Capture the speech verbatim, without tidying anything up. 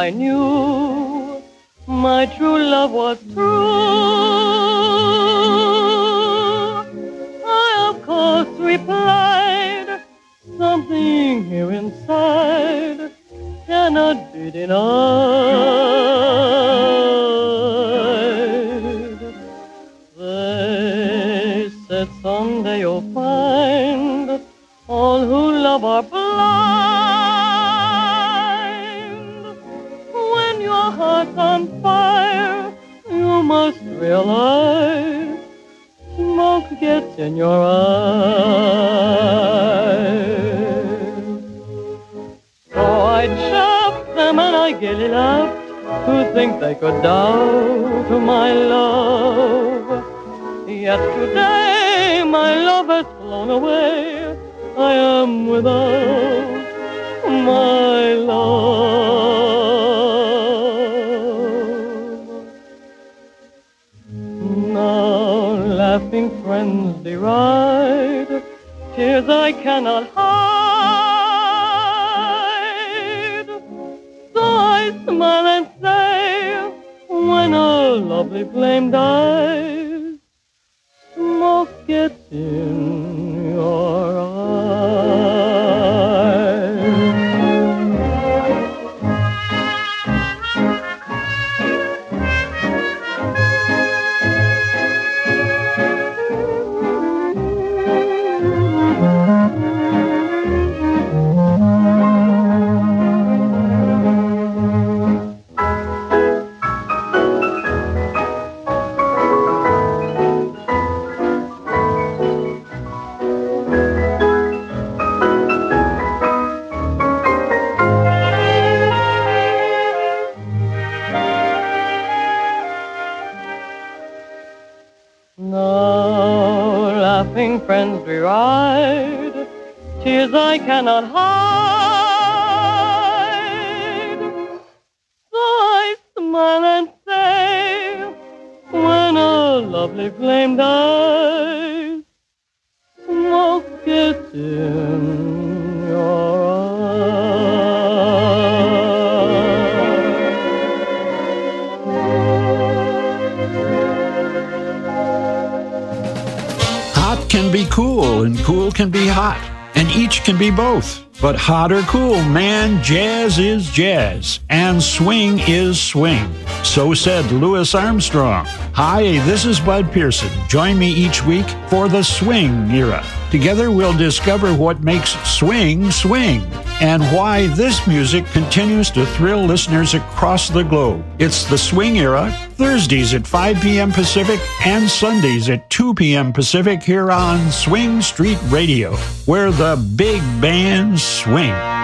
I knew my true love was true, I of course replied, something here inside cannot be denied. They said someday you'll find all who love are blind. When your heart's on fire, you must realize smoke gets in your eyes. So I chaffed them and I gaily laughed to think they could doubt my love. Yet today my love has flown away. I am without my love. Now laughing friends deride, tears I cannot hide. So I smile and say, when a lovely flame dies, smoke gets in your eyes. Friends deride, tears I cannot hide. So I smile and say, when a lovely flame dies, smoke gets in your Can be cool and cool can be hot, and each can be both. But hot or cool, man, jazz is jazz, and swing is swing. So said Louis Armstrong. Hi, this is Bud Pearson. Join me each week for the Swing Era. Together we'll discover what makes swing swing, and why this music continues to thrill listeners across the globe. It's the Swing Era, Thursdays at five p.m. Pacific and Sundays at two p.m. Pacific here on Swing Street Radio, where the big bands swing.